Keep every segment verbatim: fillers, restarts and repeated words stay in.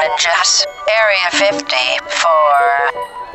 Avengers, Area fifty-four.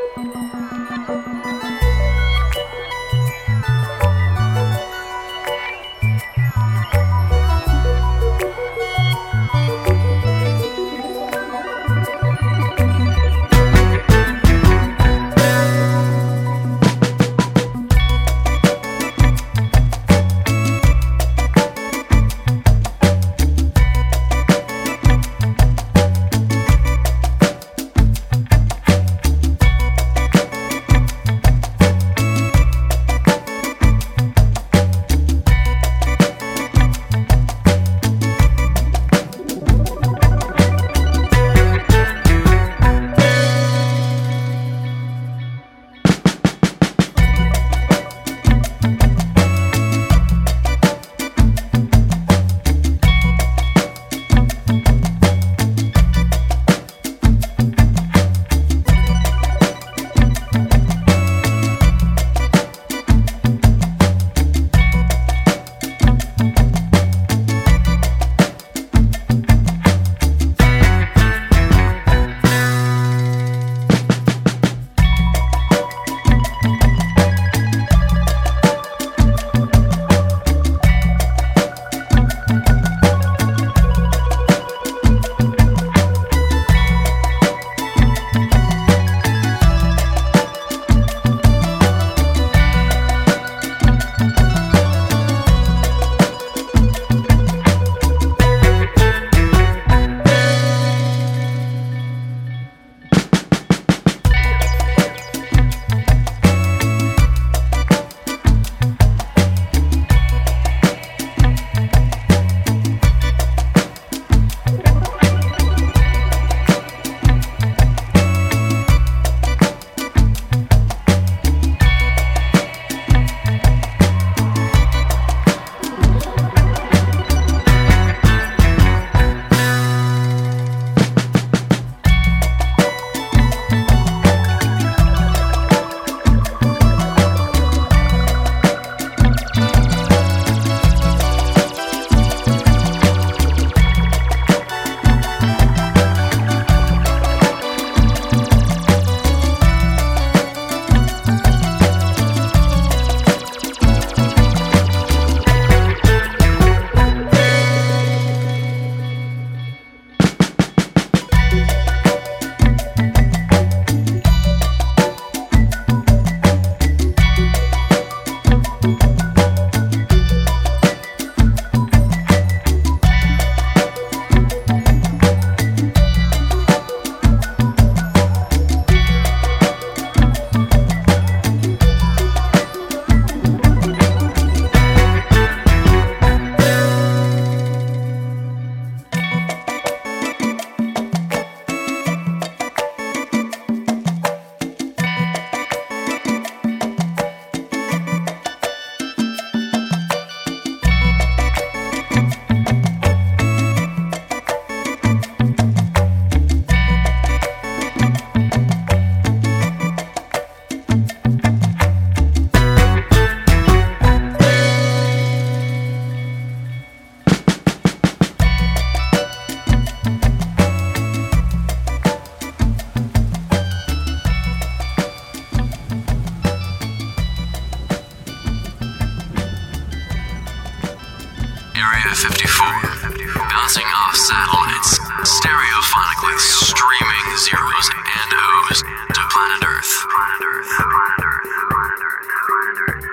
Area fifty-four, bouncing off satellites, stereophonically streaming zeros and O's to planet Earth. Planet Earth, planet Earth, planet Earth, planet Earth.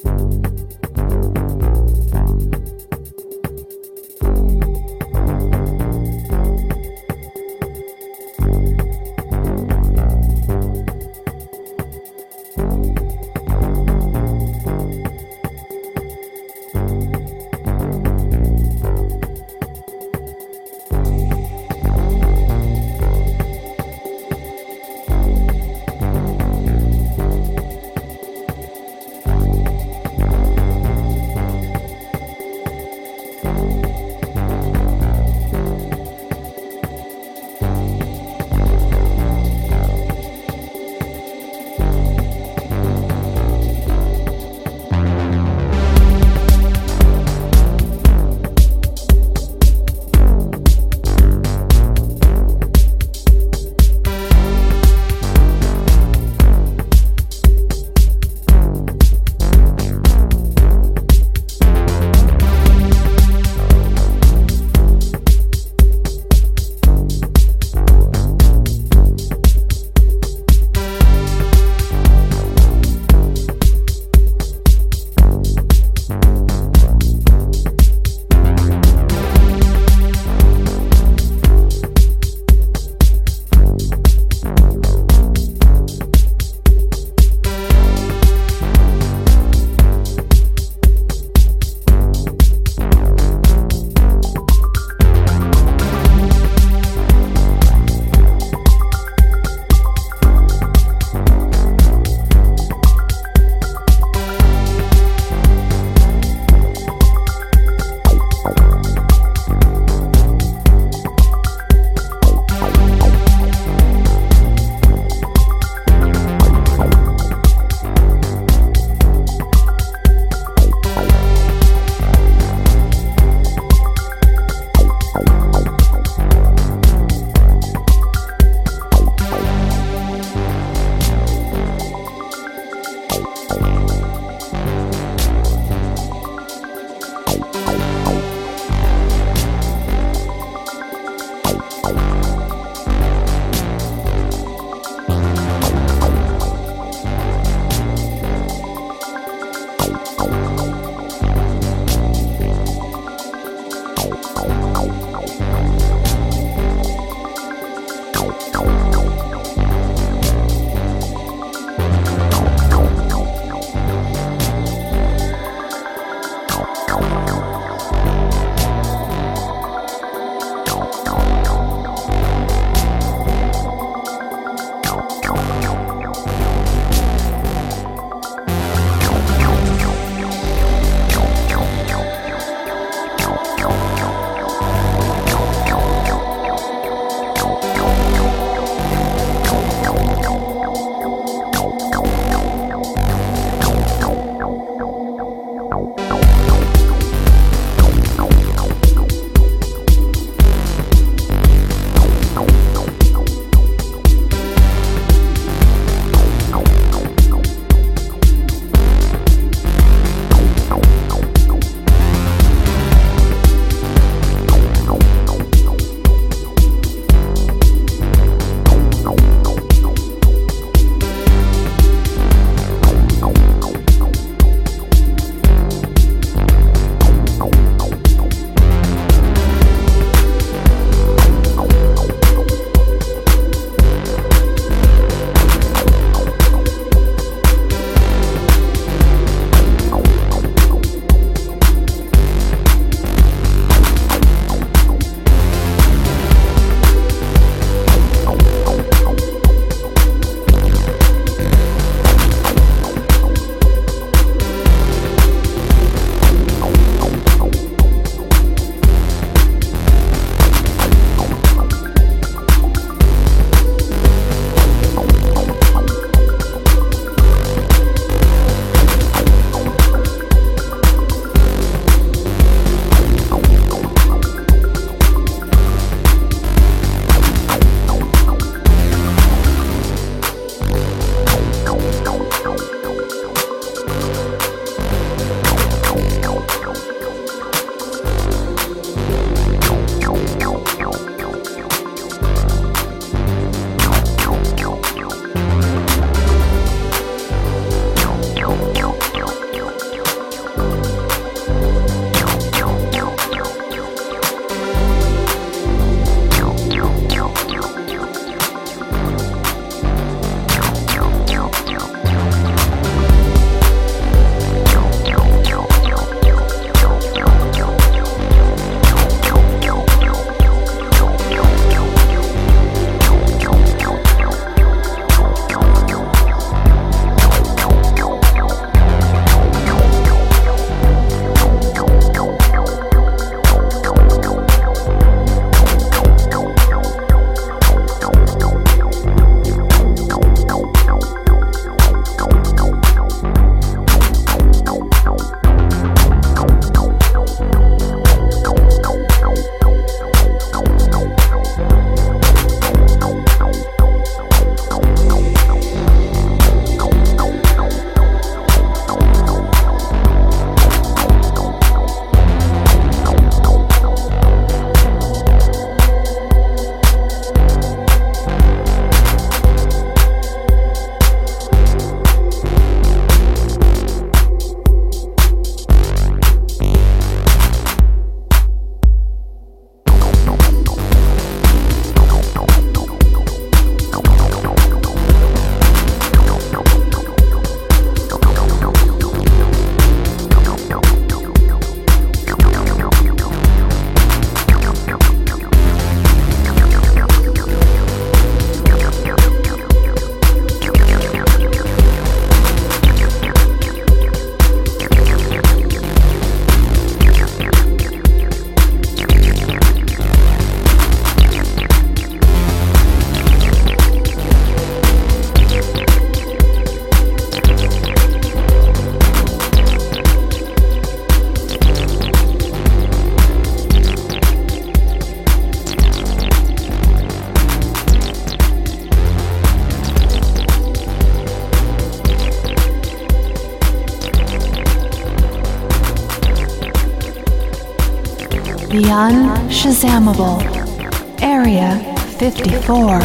We'll be right back. the unShazammable Area fifty-four.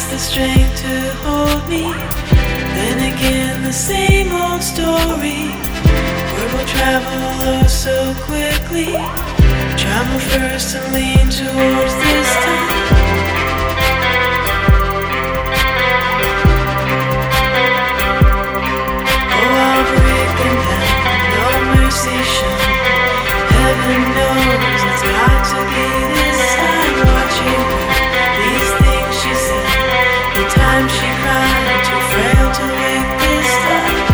has the strength to hold me. Then again, the same old story. Word will travel oh so quickly. Travel first and lean towards this time. Heaven knows it's got to be this time. Watching her, these things she said, the time she cried, too frail to wake this time.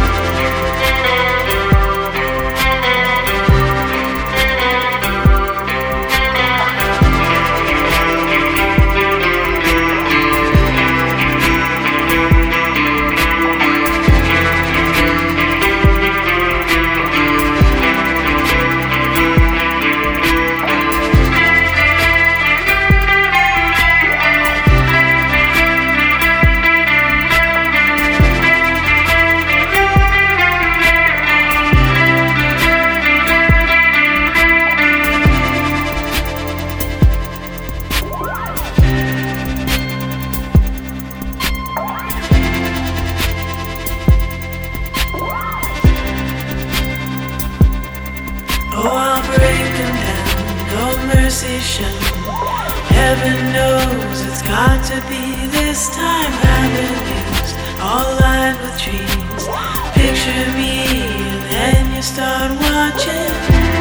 Heaven knows it's got to be this time. Avenues all lined with trees. Picture me and then you start watching,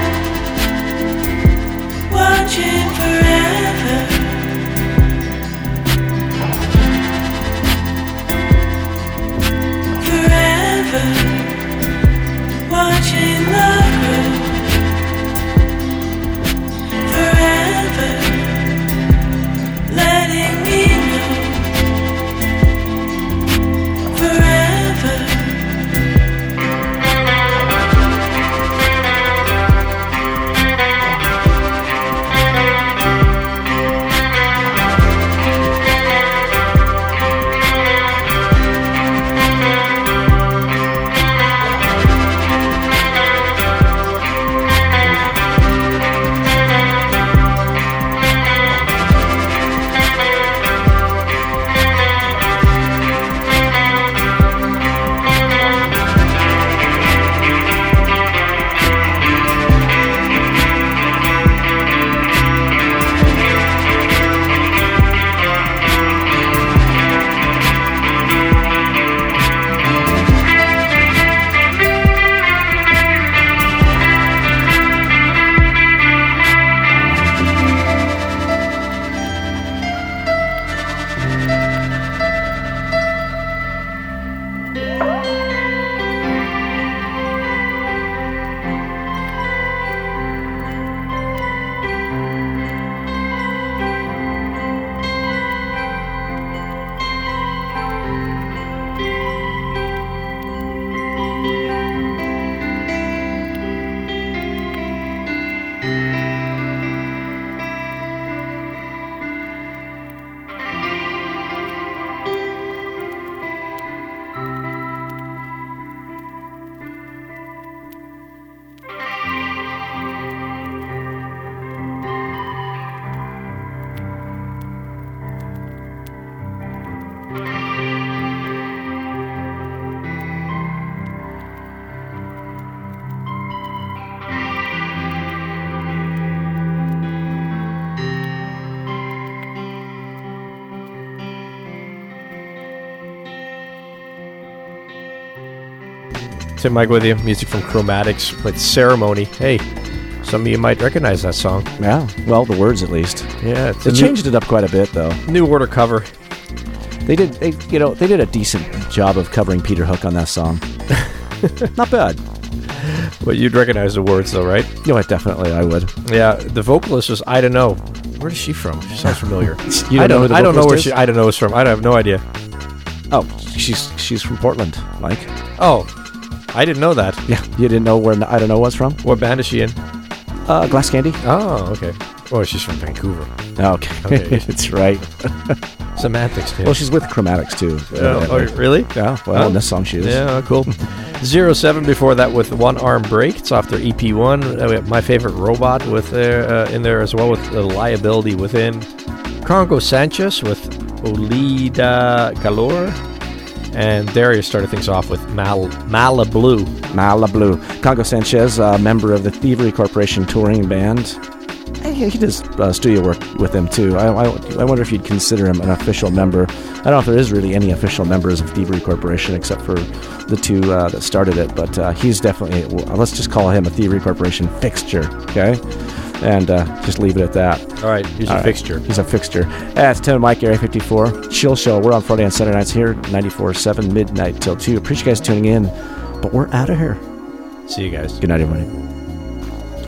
watching forever. Forever, watching love grow. Letting me know forever. Tim Mike with you. Music from Chromatics with Ceremony. Hey, some of you might recognize that song. Yeah, well, the words at least. Yeah, it's they changed it up quite a bit, though. New Order cover. They did, they, you know, they did a decent job of covering Peter Hook on that song. Not bad. But you'd recognize the words, though, right? No, I definitely, I would. Yeah, the vocalist was I don't know. Where is she from? She sounds familiar. you don't I don't know who the I don't know where is? she. I don't know is from. I have no idea. Oh, she's she's from Portland, Mike. Oh, I didn't know that. Yeah, you didn't know where I don't know was from? What band is she in? Uh, Glass Candy. Oh, okay. Oh, she's from Vancouver. Okay, okay. That's right. Semantics, too. Well, she's with Chromatics, too. Oh, oh really? Yeah, well, oh. in this song she is. Yeah, cool. Zero seven before that with One Arm Break. It's off their E P one. Uh, we have My Favorite Robot with their, uh, in there as well with the Liability Within. Congo Sanchez with Olida Galore. And Darius started things off with Mal- Malablu. Malablu. Congo Sanchez, uh, member of the Thievery Corporation touring band. He, he does uh, studio work with them too. I, I, I wonder if you'd consider him an official member. I don't know if there is really any official members of Thievery Corporation except for the two uh, that started it, but uh, he's definitely, well, let's just call him a Thievery Corporation fixture, okay? And uh, just leave it at that. All right, he's All a right. fixture. He's a fixture. That's Tim and Mike, Area fifty-four. Chill Show. We're on Friday and Saturday nights here, ninety-four point seven, midnight till two. Appreciate you guys tuning in, but we're out of here. See you guys. Good night, everybody.